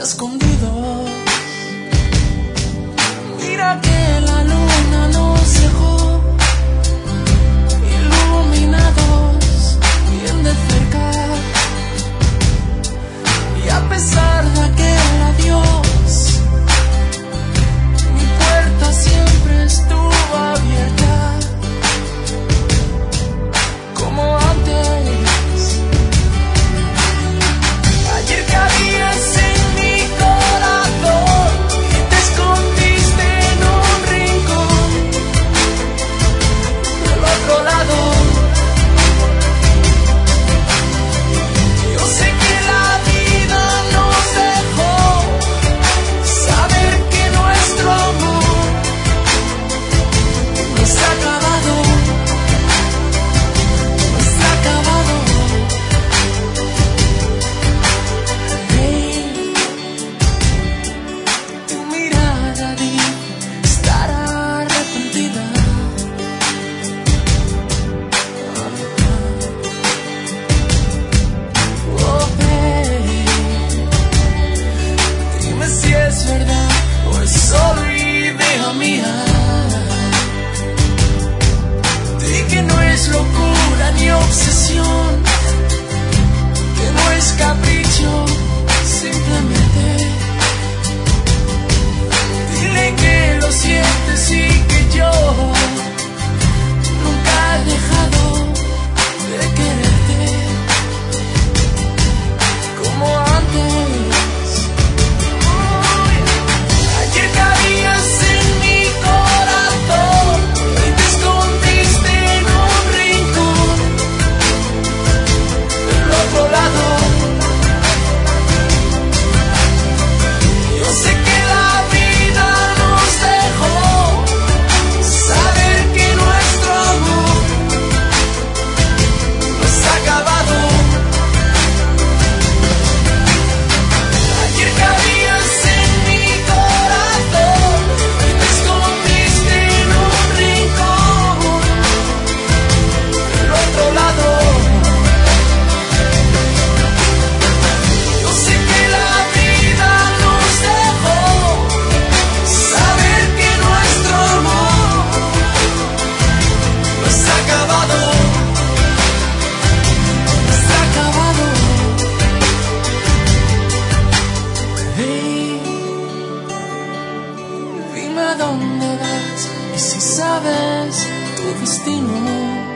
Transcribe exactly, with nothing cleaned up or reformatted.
escondidos. Mira que la luna nos dejó iluminados bien de cerca, y a pesar de aquel adiós, mi puerta siempre estuvo abierta como antes. Ayer cabías en mi corazón y te escondiste en un rincón del otro lado. Yo sé que la vida nos dejó saber que nuestro amor no se ha acabado, no se ha acabado. Hey, tu mirada dice estar arrepentida. Oh, hey, dime si es verdad o es solo idea mía. Di que no es locura ni obsesión, que no es capricho, simplemente dile que lo sientes y que yo nunca he dejado de quererte como antes. Uy, ayer cabías en mi corazón y te escondiste en un rincón del otro lado. Yo sé que la vida nos dejó saber que nuestro amor no se ha acabado. Ayer cabías en mi corazón y te escondiste en un rincón del otro lado. Yo sé que la vida nos dejó saber que nuestro amor no se ha acabado, no se ha acabado. Hey, dime a dónde vas y si sabes tu destino.